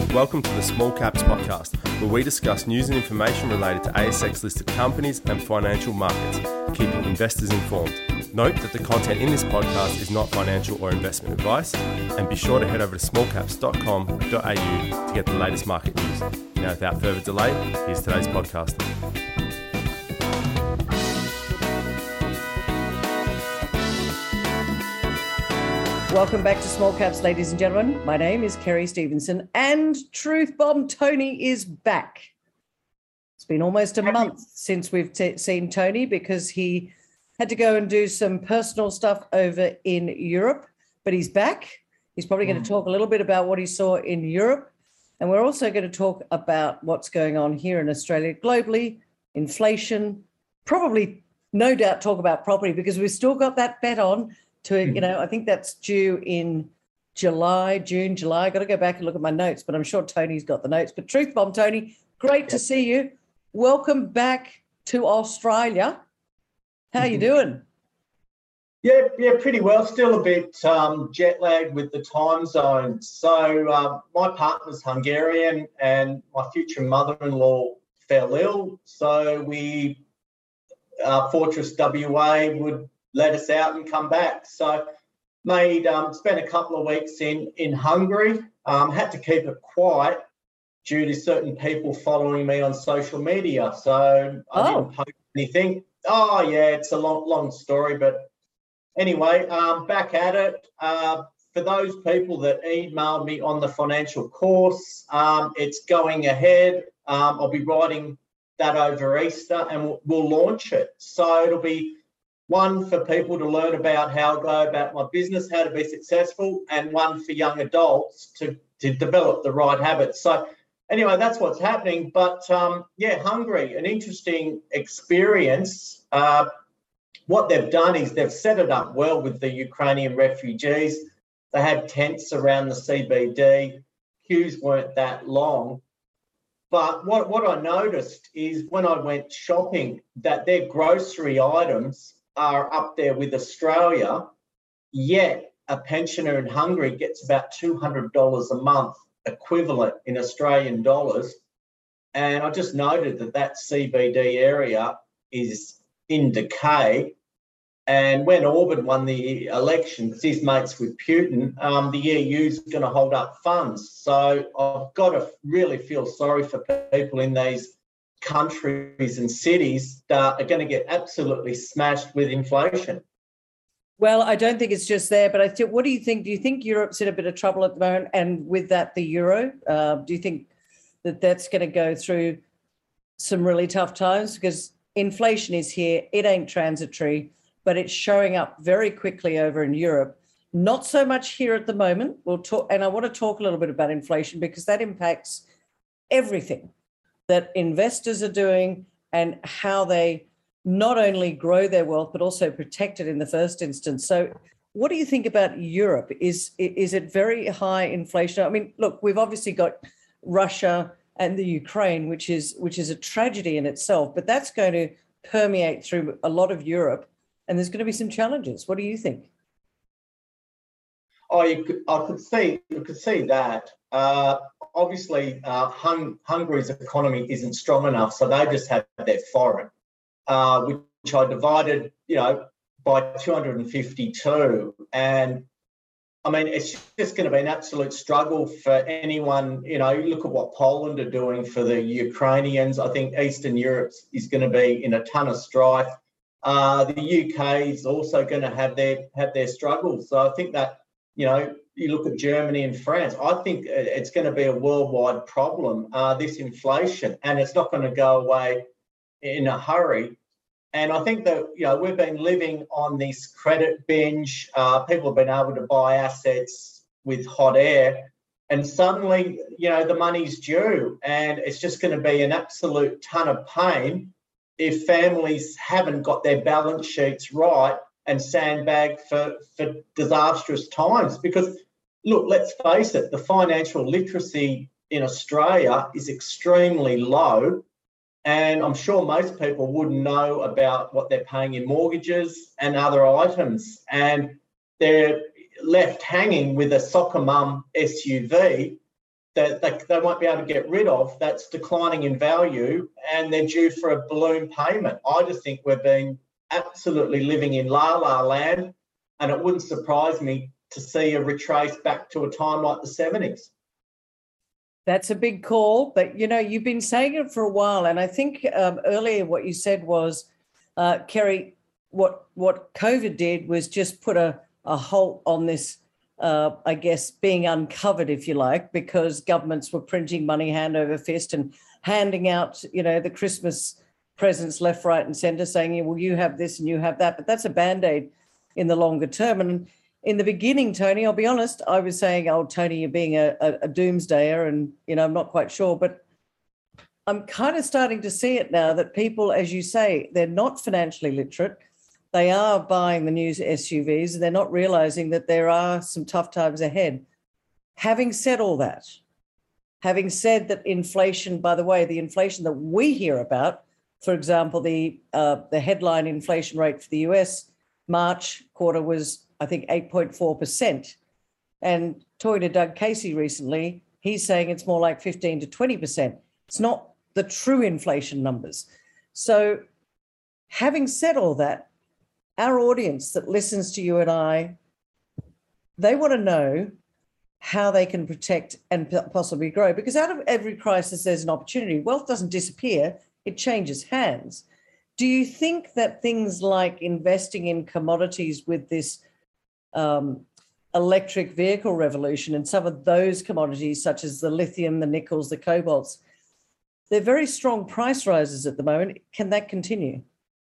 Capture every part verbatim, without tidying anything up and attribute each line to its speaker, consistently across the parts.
Speaker 1: welcome to the Small Caps Podcast, where we discuss news and information related to A S X-listed companies and financial markets, keeping investors informed. Note that the content in this podcast is not financial or investment advice, and be sure to head over to small caps dot com dot a u to get the latest market news. Now, without further delay, here's today's podcast.
Speaker 2: Welcome back to Small Caps, ladies and gentlemen. My name is Kerry Stevenson, and Truth Bomb Tony is back. It's been almost a month since we've t- seen Tony because he had to go and do some personal stuff over in Europe, but he's back. He's probably mm. going to talk a little bit about what he saw in Europe, and we're also going to talk about what's going on here in Australia globally, inflation, probably no doubt talk about property because we've still got that bet on. To, you know, I think that's due in July, June, July. I've got to go back and look at my notes, but I'm sure Tony's got the notes. But Truth Bomb, Tony, great to see you. Welcome back to Australia. How are you doing?
Speaker 3: Yeah, yeah, pretty well. Still a bit um, jet lagged with the time zone. So uh, my partner's Hungarian and my future mother-in-law fell ill. So we, uh, Fortress W A would let us out and come back. So made, um, spent a couple of weeks in, in Hungary, um, had to keep it quiet due to certain people following me on social media. So I
Speaker 2: oh.
Speaker 3: didn't post anything. Oh, yeah, it's a long, long story. But anyway, um, back at it. Uh, for those people that emailed me on the financial course, um, it's going ahead. Um, I'll be writing that over Easter and we'll, we'll launch it. So it'll be one for people to learn about how to go about my business, how to be successful, and one for young adults to, to develop the right habits. So anyway, that's what's happening. But um, yeah, Hungary, an interesting experience. Uh, what they've done is they've set it up well with the Ukrainian refugees. They had tents around the C B D. Queues weren't that long. But what, what I noticed is when I went shopping that their grocery items are up there with Australia, yet a pensioner in Hungary gets about two hundred dollars a month equivalent in Australian dollars. And I just noted that that C B D area is in decay. And when Orban won the election, because his mates with Putin, um, the E U is going to hold up funds. So I've got to really feel sorry for people in these countries and cities that are going to get absolutely smashed with inflation.
Speaker 2: Well, I don't think it's just there, but I think, what do you think? Do you think Europe's in a bit of trouble at the moment? And with that, the euro, uh, do you think that that's going to go through some really tough times? Because inflation is here. It ain't transitory, but it's showing up very quickly over in Europe. Not so much here at the moment. We'll talk, and I want to talk a little bit about inflation because that impacts everything that investors are doing and how they not only grow their wealth, but also protect it in the first instance. So what do you think about Europe? Is, is it very high inflation? I mean, look, we've obviously got Russia and the Ukraine, which is, which is a tragedy in itself, but that's going to permeate through a lot of Europe and there's going to be some challenges. What do you think?
Speaker 3: Oh, you could, I could see, you could see that. Uh, obviously, uh, Hung, Hungary's economy isn't strong enough, so they just have their foreign, uh, which I divided, you know, by two hundred fifty-two. And I mean, it's just going to be an absolute struggle for anyone. You know, you look at what Poland are doing for the Ukrainians. I think Eastern Europe is going to be in a ton of strife. Uh, the U K is also going to have their have their struggles. So I think that, you know, you look at Germany and France, I think it's going to be a worldwide problem, uh, this inflation, and it's not going to go away in a hurry. And I think that, you know, we've been living on this credit binge. Uh, people have been able to buy assets with hot air, and suddenly, you know, the money's due, and it's just going to be an absolute ton of pain if families haven't got their balance sheets right and sandbag for, for disastrous times. Because, look, let's face it, the financial literacy in Australia is extremely low. And I'm sure most people wouldn't know about what they're paying in mortgages and other items. And they're left hanging with a soccer mum S U V that they, they won't be able to get rid of, that's declining in value, and they're due for a balloon payment. I just think we're being absolutely living in la la land, and it wouldn't surprise me to see a retrace back to a time like the seventies.
Speaker 2: That's a big call, but you know, you've been saying it for a while, and I think um, earlier what you said was, uh, Kerry, what what COVID did was just put a, a halt on this, uh, I guess, being uncovered, if you like, because governments were printing money hand over fist and handing out, you know, the Christmas presents left, right, and centre, saying, well, you have this and you have that, but that's a band-aid in the longer term. And in the beginning, Tony, I'll be honest, I was saying, oh, Tony, you're being a, a, a doomsdayer, and, you know, I'm not quite sure. But I'm kind of starting to see it now that people, as you say, they're not financially literate. They are buying the new S U Vs. They're not realising that there are some tough times ahead. Having said all that, having said that inflation, by the way, the inflation that we hear about, for example, the uh, the headline inflation rate for the U S March quarter was, I think, eight point four percent. And talking to Doug Casey recently, he's saying it's more like fifteen to twenty percent. It's not the true inflation numbers. So having said all that, our audience that listens to you and I, they want to know how they can protect and possibly grow, because out of every crisis, there's an opportunity. Wealth doesn't disappear, it changes hands. Do you think that things like investing in commodities with this um, electric vehicle revolution and some of those commodities, such as the lithium, the nickels, the cobalts, they're very strong price rises at the moment. Can that continue?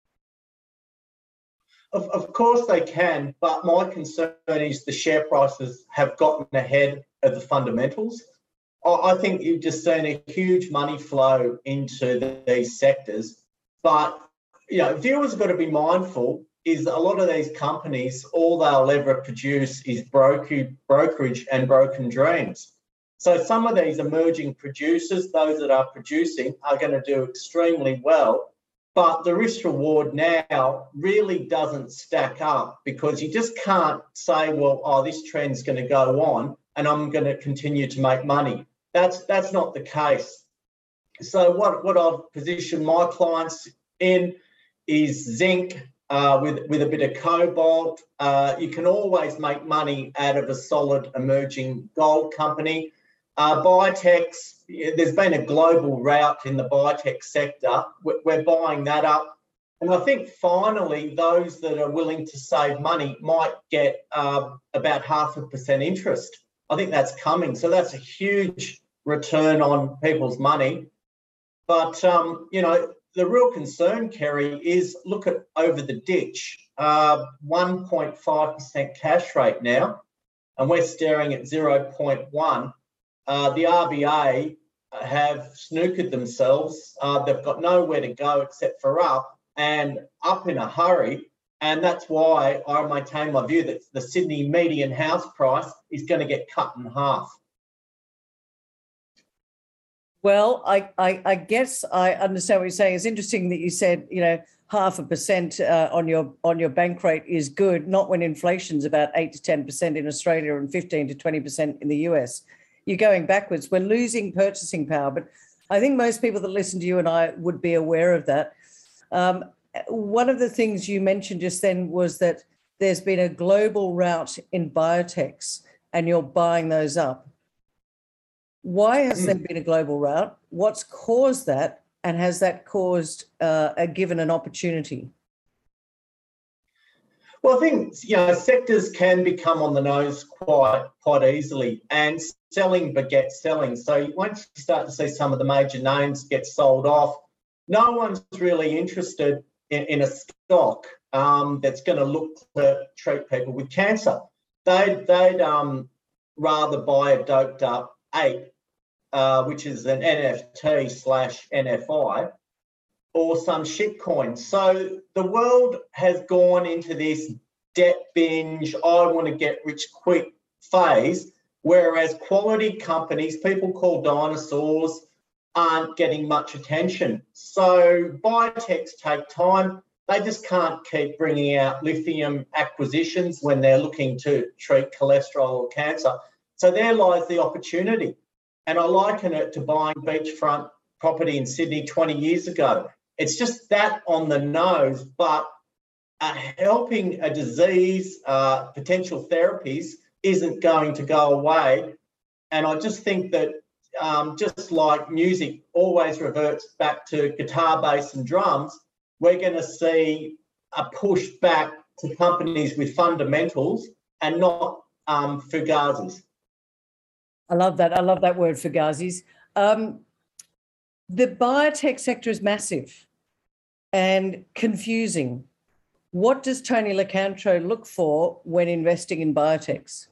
Speaker 3: Of, of course they can, but my concern is the share prices have gotten ahead of the fundamentals. I think you've just seen a huge money flow into the, these sectors, but you know, viewers have got to be mindful is a lot of these companies, all they'll ever produce is broker, brokerage and broken dreams. So some of these emerging producers, those that are producing, are going to do extremely well, but the risk reward now really doesn't stack up, because you just can't say, well, oh, this trend's going to go on and I'm going to continue to make money. That's that's not the case. So what, what I've positioned my clients in is zinc uh, with, with a bit of cobalt. Uh, you can always make money out of a solid emerging gold company. Uh, biotechs, there's been a global rout in the biotech sector. We're, we're buying that up. And I think finally, those that are willing to save money might get uh, about half a percent interest. I think that's coming. So that's a huge return on people's money. But, um, you know, the real concern, Kerry, is look at over the ditch, uh, one point five percent cash rate now, and we're staring at zero point one. Uh, the R B A have snookered themselves. Uh, they've got nowhere to go except for up, and up in a hurry. And that's why I maintain my view that the Sydney median house price is going to get cut in half.
Speaker 2: Well, I, I, I guess I understand what you're saying. It's interesting that you said, you know, half a percent uh, on your on your bank rate is good, not when inflation's about eight to ten percent in Australia and fifteen to twenty percent in the U S. You're going backwards. We're losing purchasing power. But I think most people that listen to you and I would be aware of that. Um, one of the things you mentioned just then was that there's been a global rout in biotechs and you're buying those up. Why has there been a global rout? What's caused that? And has that caused uh, a given an opportunity?
Speaker 3: Well, I think, you know, sectors can become on the nose quite quite easily, and selling begets selling. So once you start to see some of the major names get sold off, no one's really interested in, in a stock um, that's going to look to treat people with cancer. They'd, they'd um, rather buy a doped up ape, uh, which is an N F T slash N F I, or some shit coin. So the world has gone into this debt binge, I want to get rich quick phase, whereas quality companies, people call dinosaurs, aren't getting much attention. So biotechs take time. They just can't keep bringing out lithium acquisitions when they're looking to treat cholesterol or cancer. So there lies the opportunity. And I liken it to buying beachfront property in Sydney twenty years ago. It's just that on the nose, but uh, helping a disease, uh, potential therapies isn't going to go away. And I just think that um, just like music always reverts back to guitar, bass and drums, we're going to see a push back to companies with fundamentals and not um, fugazis.
Speaker 2: I love that. I love that word, fugazis. Um, the biotech sector is massive and confusing. What does Tony Locantro look for when investing in biotechs?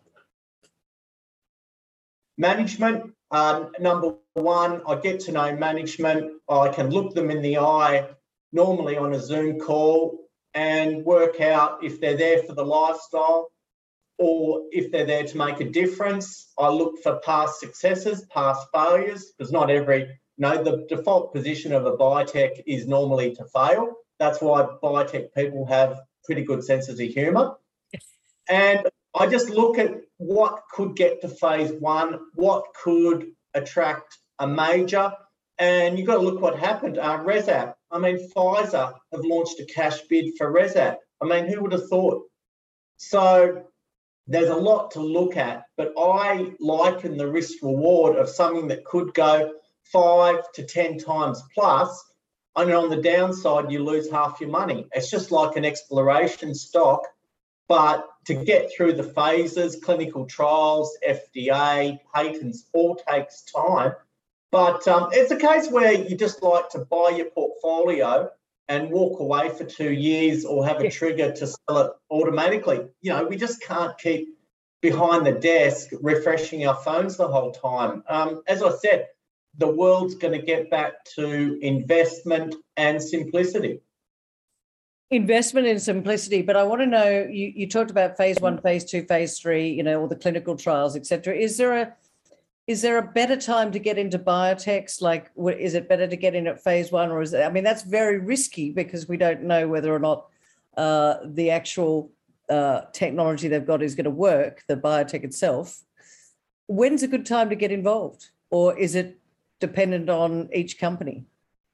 Speaker 3: Management, uh, number one, I get to know management. I can look them in the eye, normally on a Zoom call, and work out if they're there for the lifestyle or if they're there to make a difference. I look for past successes, past failures, because not every, you know, the default position of a biotech is normally to fail. That's why biotech people have pretty good senses of humour. And I just look at what could get to phase one, what could attract a major, and you've got to look what happened. Uh, ResApp, I mean, Pfizer have launched a cash bid for ResApp. I mean, who would have thought? So there's a lot to look at, but I liken the risk reward of something that could go five to ten times plus, and on the downside, you lose half your money. It's just like an exploration stock, but to get through the phases, clinical trials, F D A, patents, all takes time. But um, it's a case where you just like to buy your portfolio and walk away for two years or have a trigger to sell it automatically. You know, we just can't keep behind the desk refreshing our phones the whole time. Um, as I said, the world's going to get back to investment and simplicity.
Speaker 2: Investment and simplicity, but I want to know, you, you talked about phase one, phase two, phase three, you know, all the clinical trials, et cetera. Is there a is there a better time to get into biotechs? Like, is it better to get in at phase one, or is it, I mean, that's very risky because we don't know whether or not uh, the actual uh, technology they've got is going to work, the biotech itself. When's a good time to get involved, or is it dependent on each company?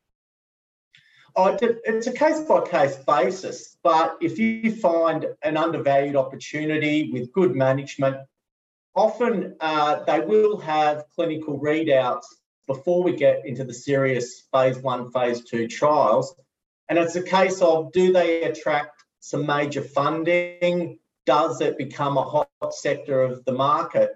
Speaker 3: Oh, it's a case-by-case basis, but if you find an undervalued opportunity with good management, often uh, they will have clinical readouts before we get into the serious phase one, phase two trials. And it's a case of, do they attract some major funding? Does it become a hot sector of the market?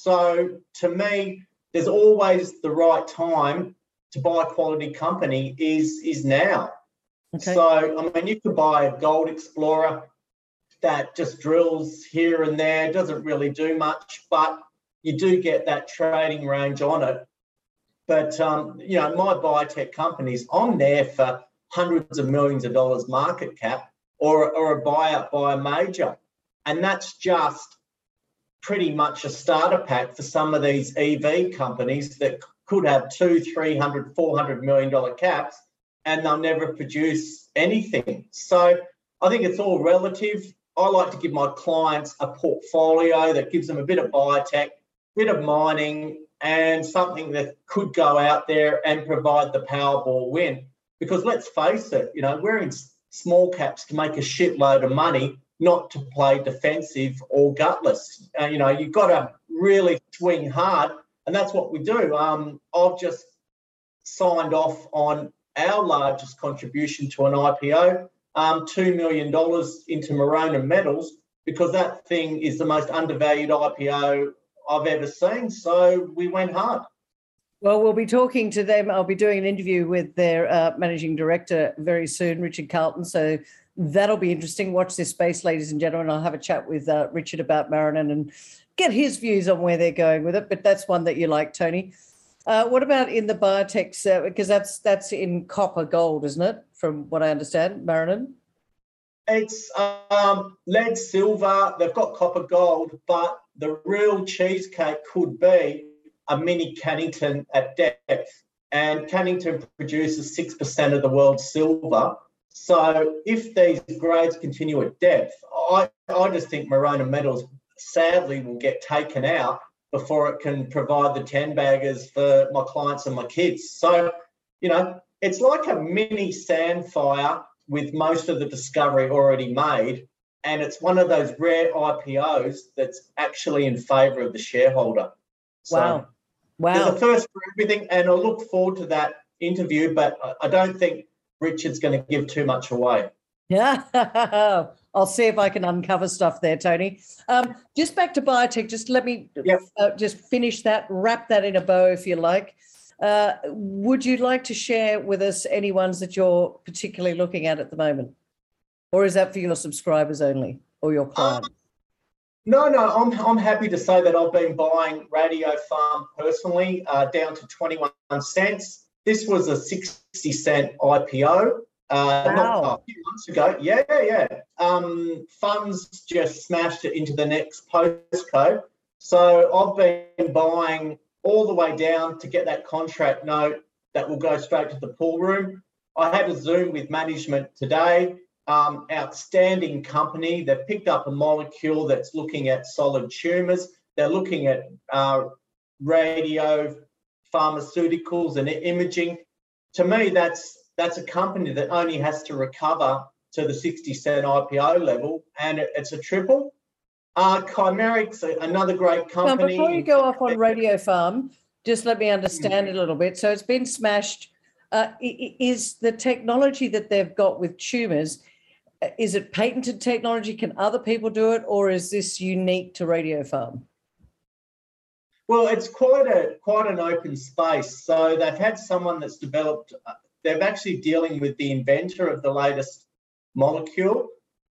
Speaker 3: So to me, there's always the right time to buy a quality company is, is now. Okay. So, I mean, you could buy a gold explorer that just drills here and there, doesn't really do much, but you do get that trading range on it. But, um, you know, my biotech companies, I'm there for hundreds of millions of dollars market cap or, or a buyout by a major. And that's just pretty much a starter pack for some of these E V companies that could have two, three hundred, four hundred million dollar caps, and they'll never produce anything. So I think it's all relative. I like to give my clients a portfolio that gives them a bit of biotech, bit of mining, and something that could go out there and provide the Powerball win. Because let's face it, you know, we're in small caps to make a shitload of money, not to play defensive or gutless. Uh, you know, you've got to really swing hard, and that's what we do. Um, I've just signed off on our largest contribution to an I P O, um, two million dollars into Morona Metals, because that thing is the most undervalued I P O I've ever seen. So we went hard.
Speaker 2: Well, we'll be talking to them. I'll be doing an interview with their uh, managing director very soon, Richard Carlton. So that'll be interesting. Watch this space, ladies and gentlemen. I'll have a chat with uh, Richard about Marinen and get his views on where they're going with it. But that's one that you like, Tony. Uh, what about in the biotechs? Uh, because that's that's in copper gold, isn't it? From what I understand, Marinen?
Speaker 3: It's um, lead, silver. They've got copper gold, but the real cheesecake could be a mini Cannington at depth. And Cannington produces six percent of the world's silver. So if these grades continue at depth, I, I just think Morona Metals sadly will get taken out. before it can provide the ten baggers for my clients and my kids. So, you know, it's like a mini Sandfire with most of the discovery already made. And it's one of those rare I P Os that's actually in favour of the shareholder. So
Speaker 2: Wow. Wow.
Speaker 3: There's a first for everything, and I look forward to that interview, but I don't think Richard's going to give too much away.
Speaker 2: Yeah, I'll see if I can uncover stuff there, Tony. Um, just back to biotech, just let me
Speaker 3: Yep.
Speaker 2: uh, just finish that, wrap that in a bow if you like. Uh, would you like to share with us any ones that you're particularly looking at at the moment? Or is that for your subscribers only or your clients?
Speaker 3: Um, no, no, I'm, I'm happy to say that I've been buying Radiopharm personally uh, down to twenty-one cents. This was a sixty cent I P O. Uh,
Speaker 2: Wow.
Speaker 3: Not a few months ago. Yeah, yeah. Um, funds just smashed it into the next postcode. So I've been buying all the way down to get that contract note that will go straight to the pool room. I had a Zoom with management today. Um, outstanding company. They've picked up a molecule that's looking at solid tumours. They're looking at uh, radio pharmaceuticals and imaging. To me, that's that's a company that only has to recover to the sixty cent I P O level, and it, it's a triple. Uh, Chimerix, another great company.
Speaker 2: Now, before you go off on Radiopharm, just let me understand it a little bit. So it's been smashed. Uh, is the technology that they've got with tumours, is it patented technology? Can other people do it, or is this unique to Radiopharm?
Speaker 3: Well, it's quite a quite an open space. So they've had someone that's developed. They're actually dealing with the inventor of the latest molecule.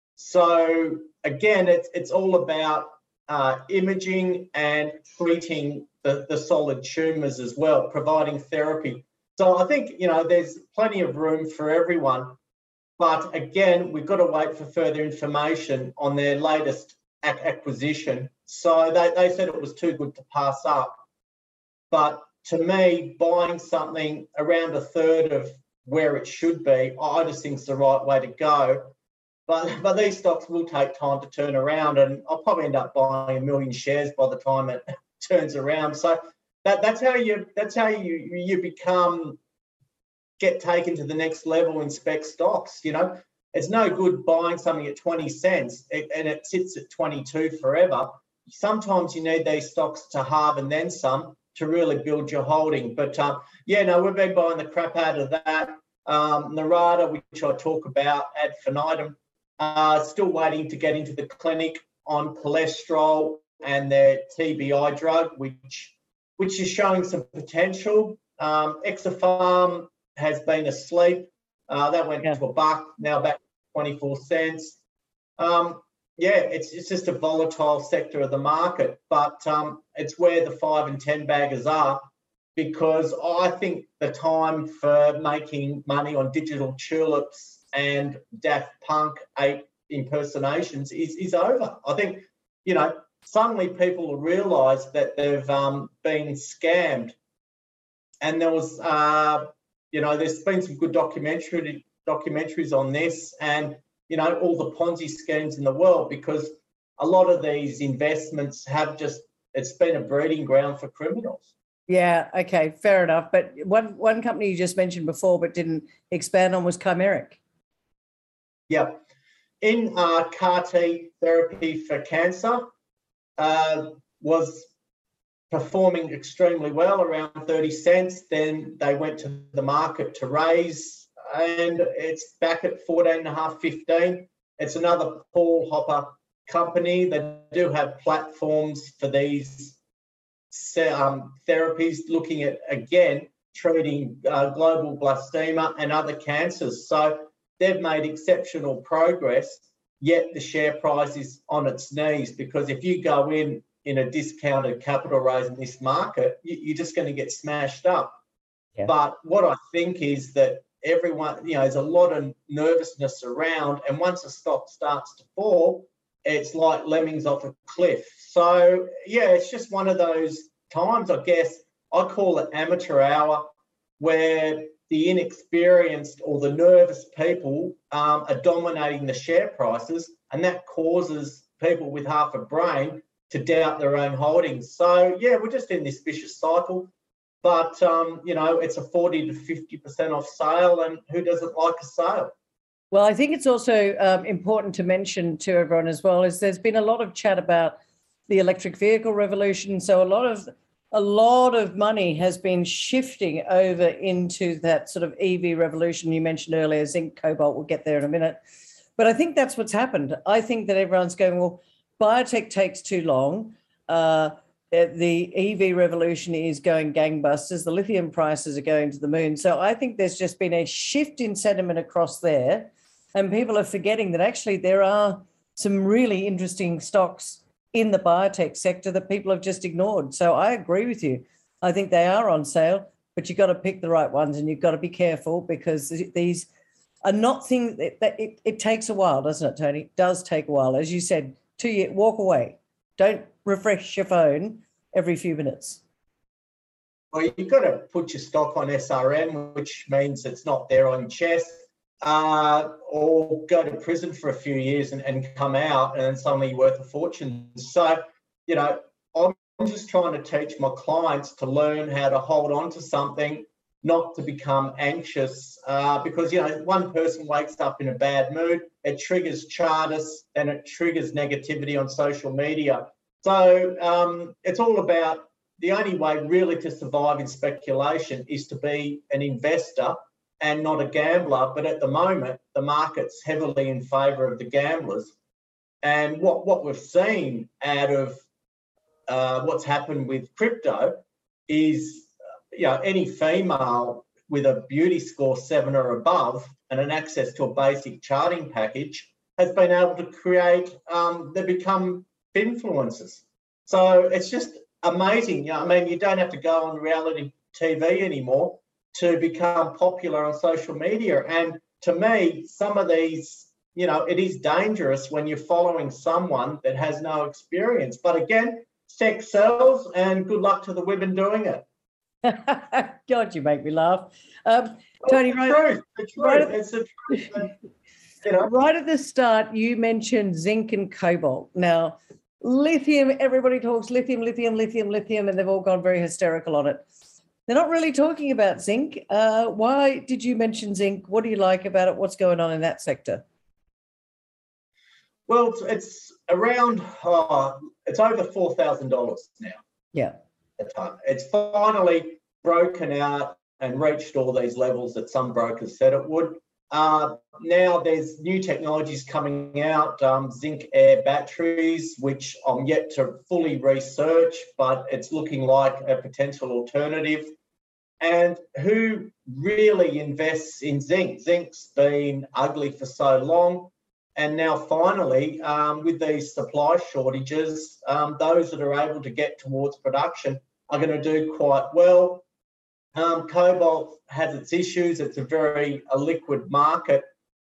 Speaker 3: So again, it's it's all about uh, imaging and treating the, the solid tumours as well, providing therapy. So I think, you know, there's plenty of room for everyone. But again, we've got to wait for further information on their latest ac- acquisition. So they, they said it was too good to pass up. But to me, buying something around a third of where it should be, I just think it's the right way to go. But, but these stocks will take time to turn around, and I'll probably end up buying a million shares by the time it turns around. So that, that's how you that's how you you become get taken to the next level in spec stocks. You know, it's no good buying something at twenty cents and it sits at twenty-two forever. Sometimes you need these stocks to halve and then some to really build your holding. But um, yeah, no, we've been buying the crap out of that. Um, Narada, which I talk about ad infinitum, uh, still waiting to get into the clinic on cholesterol and their T B I drug, which which is showing some potential. Um, Exopharm has been asleep. Uh, that went
Speaker 2: Yeah.
Speaker 3: to a buck, now back to twenty-four cents. Um, yeah, it's it's just a volatile sector of the market, but um, it's where the five and ten baggers are, because I think the time for making money on digital tulips and Daft Punk eight impersonations is, is over. I think, you know, suddenly people will realise that they've um, been scammed. And there was, uh, you know, there's been some good documentary documentaries on this, and, you know, all the Ponzi schemes in the world, because a lot of these investments have just, it's been a breeding ground for criminals.
Speaker 2: Yeah, okay, fair enough. But one one company you just mentioned before but didn't expand on was Chimeric.
Speaker 3: Yeah. In uh, C A R T therapy for cancer, uh, was performing extremely well, around thirty cents. Then they went to the market to raise, and it's back at fourteen and a half, fifteen. It's another Paul Hopper company. They do have platforms for these um, therapies, looking at, again, treating uh, global blastema and other cancers. So they've made exceptional progress, yet the share price is on its knees, because if you go in in a discounted capital raise in this market, you, you're just going to get smashed up.
Speaker 2: Yeah.
Speaker 3: But what I think is that everyone, you know, there's a lot of nervousness around, and once a stock starts to fall, it's like lemmings off a cliff. So, yeah, it's just one of those times, I guess, I call it amateur hour, where the inexperienced or the nervous people um, are dominating the share prices, and that causes people with half a brain to doubt their own holdings. So, yeah, we're just in this vicious cycle. But, um, you know, it's a forty to fifty percent off sale, and who doesn't like a sale?
Speaker 2: Well, I think it's also um, important to mention to everyone as well is there's been a lot of chat about the electric vehicle revolution. So a lot of a lot of money has been shifting over into that sort of E V revolution you mentioned earlier, zinc, cobalt. We'll get there in a minute. But I think that's what's happened. I think that everyone's going, well, biotech takes too long. Uh, the E V revolution is going gangbusters. The lithium prices are going to the moon. So I think there's just been a shift in sentiment across there. And people are forgetting that actually there are some really interesting stocks in the biotech sector that people have just ignored. So I agree with you. I think they are on sale, but you've got to pick the right ones and you've got to be careful because these are not things that, that it, it takes a while, doesn't it, Tony? It does take a while. As you said, two years, walk away. Don't refresh your phone every few minutes.
Speaker 3: Well, you've got to put your stock on S R M, which means it's not there on chest, uh, or go to prison for a few years and, and come out and then suddenly you're worth a fortune. So, you know, I'm just trying to teach my clients to learn how to hold on to something, not to become anxious, uh, because, you know, one person wakes up in a bad mood, it triggers Chartist, and it triggers negativity on social media. So um, it's all about the only way really to survive in speculation is to be an investor and not a gambler. But at the moment, the market's heavily in favour of the gamblers. And what, what we've seen out of uh, what's happened with crypto is, you know, any female with a beauty score seven or above and an access to a basic charting package has been able to create, um, they become influencers. So it's just amazing. You know, I mean, you don't have to go on reality T V anymore to become popular on social media. And to me, some of these, you know, it is dangerous when you're following someone that has no experience. But again, sex sells, and good luck to the women doing it.
Speaker 2: God, you make me laugh. Um, Tony,
Speaker 3: well,
Speaker 2: right,
Speaker 3: truth, the truth.
Speaker 2: Right, at,
Speaker 3: it's the truth. You know?
Speaker 2: Right at the start, you mentioned zinc and cobalt. Now, lithium, everybody talks lithium, lithium, lithium, lithium, and they've all gone very hysterical on it. They're not really talking about zinc. Uh, why did you mention zinc? What do you like about it? What's going on in that sector?
Speaker 3: Well, it's, it's around, oh, it's over four thousand dollars now.
Speaker 2: Yeah.
Speaker 3: A ton. It's finally broken out and reached all these levels that some brokers said it would. Uh, now there's new technologies coming out, um, zinc air batteries, which I'm yet to fully research, but it's looking like a potential alternative. And who really invests in zinc? Zinc's been ugly for so long. And now finally, um, with these supply shortages, um, those that are able to get towards production are going to do quite well. Um, cobalt has its issues. It's a very a liquid market.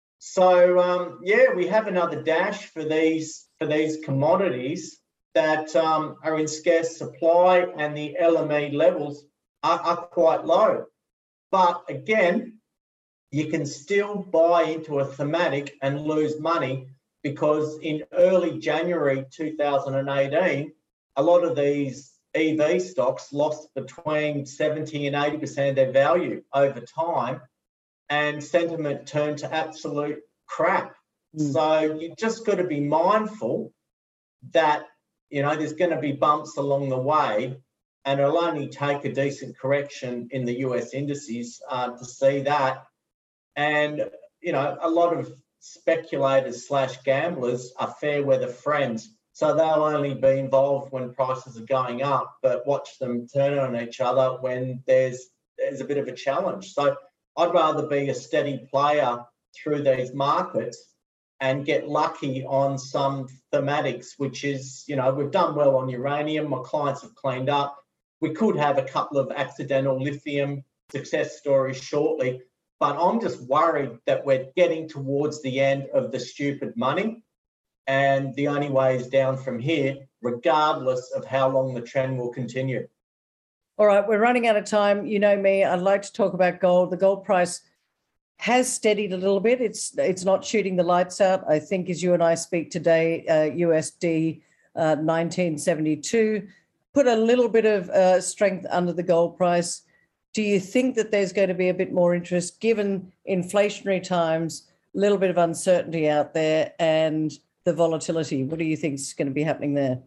Speaker 3: So, um, yeah, we have another dash for these for these commodities that um, are in scarce supply, and the L M E levels are, are quite low. But again, you can still buy into a thematic and lose money, because in early January two thousand eighteen, a lot of these E V stocks lost between seventy and eighty percent of their value over time, and sentiment turned to absolute crap. Mm. So you just got to be mindful that, you know, there's going to be bumps along the way, and it'll only take a decent correction in the U S indices uh, to see that. And, you know, a lot of speculators slash gamblers are fair weather friends. So they'll only be involved when prices are going up, but watch them turn on each other when there's there's a bit of a challenge. So I'd rather be a steady player through these markets and get lucky on some thematics, which is, you know, we've done well on uranium. My clients have cleaned up. We could have a couple of accidental lithium success stories shortly, but I'm just worried that we're getting towards the end of the stupid money. And the only way is down from here, regardless of how long the trend will continue.
Speaker 2: All right, we're running out of time. You know me, I'd like to talk about gold. The gold price has steadied a little bit. It's it's not shooting the lights out. I think as you and I speak today, uh, U S D uh, nineteen seventy-two, put a little bit of uh, strength under the gold price. Do you think that there's going to be a bit more interest given inflationary times, a little bit of uncertainty out there and the volatility? What do you think is going to be happening there?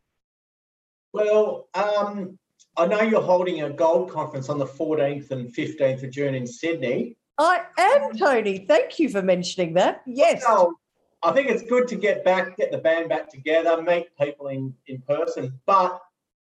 Speaker 3: Well, um, I know you're holding a gold conference on the fourteenth and fifteenth of June in Sydney.
Speaker 2: I am, Tony. Thank you for mentioning that. Yes.
Speaker 3: Well, I think it's good to get back, get the band back together, meet people in, in person. But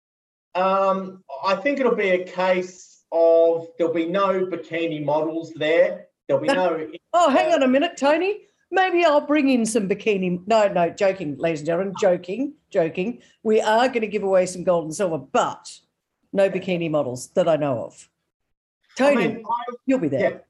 Speaker 3: um, I think it'll be a case of there'll be no bikini models there. There'll be no...
Speaker 2: Oh, hang on a minute, Tony. Maybe I'll bring in some bikini. No, no, joking, ladies and gentlemen. Joking, joking. We are going to give away some gold and silver, but no bikini models that I know of. Tony, I mean, I, you'll be there. Yeah.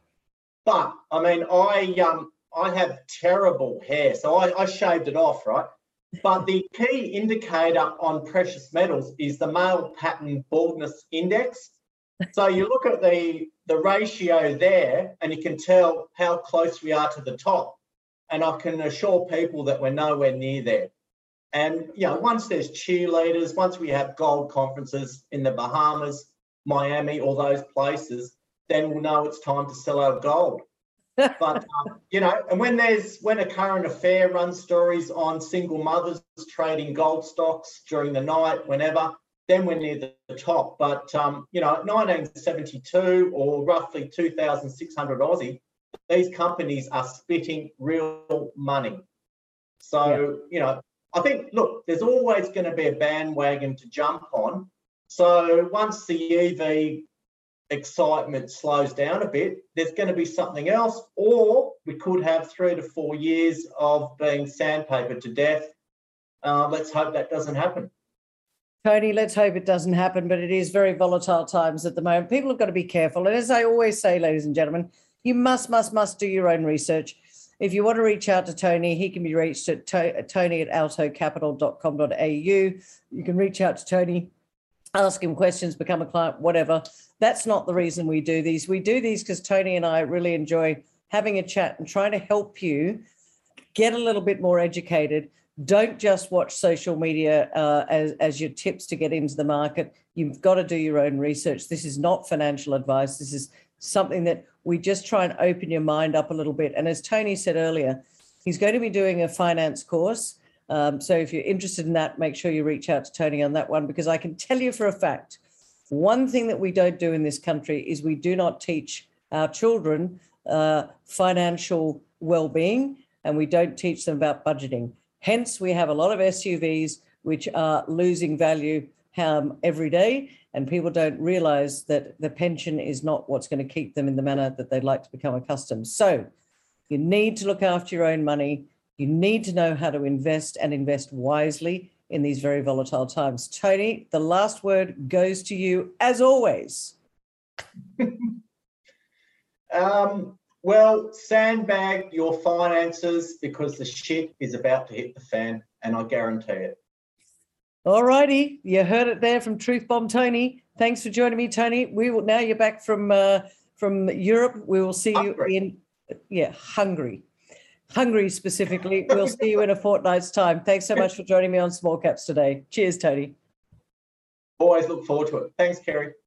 Speaker 3: But, I mean, I um, I have terrible hair, so I, I shaved it off, right? But the key indicator on precious metals is the male pattern baldness index. So you look at the, the ratio there and you can tell how close we are to the top. And I can assure people that we're nowhere near there. And, you know, once there's cheerleaders, once we have gold conferences in the Bahamas, Miami, all those places, then we'll know it's time to sell our gold. But, um, you know, and when there's, when a current affair runs stories on single mothers trading gold stocks during the night, whenever, then we're near the, the top. But, um, you know, at nineteen seventy-two or roughly two thousand six hundred Aussie, these companies are spitting real money. So, yeah. you know, I think, look, there's always going to be a bandwagon to jump on. So once the E V excitement slows down a bit, there's going to be something else, or we could have three to four years of being sandpapered to death. Uh, let's hope that doesn't happen.
Speaker 2: Tony, let's hope it doesn't happen, but it is very volatile times at the moment. People have got to be careful. And as I always say, ladies and gentlemen, you must, must, must do your own research. If you want to reach out to Tony, he can be reached at to- tony at alto capital dot com dot a u. You can reach out to Tony, ask him questions, become a client, whatever. That's not the reason we do these. We do these because Tony and I really enjoy having a chat and trying to help you get a little bit more educated. Don't just watch social media uh, as, as your tips to get into the market. You've got to do your own research. This is not financial advice. This is something that we just try and open your mind up a little bit. And as Tony said earlier, he's going to be doing a finance course. Um, so if you're interested in that, make sure you reach out to Tony on that one, because I can tell you for a fact, one thing that we don't do in this country is we do not teach our children uh, financial well-being, and we don't teach them about budgeting. Hence, we have a lot of S U Vs which are losing value um, every day, and people don't realise that the pension is not what's going to keep them in the manner that they'd like to become accustomed. So you need to look after your own money. You need to know how to invest and invest wisely in these very volatile times. Tony, the last word goes to you as always.
Speaker 3: um, well, sandbag your finances because the shit is about to hit the fan, and I guarantee it.
Speaker 2: All righty. You heard it there from Truth Bomb Tony. Thanks for joining me, Tony. We will now you're back from uh, from Europe. We will see Hungary. you in yeah, Hungary. Hungary specifically. We'll see you in a fortnight's time. Thanks so much for joining me on Small Caps today. Cheers, Tony.
Speaker 3: Always look forward to it. Thanks, Kerry.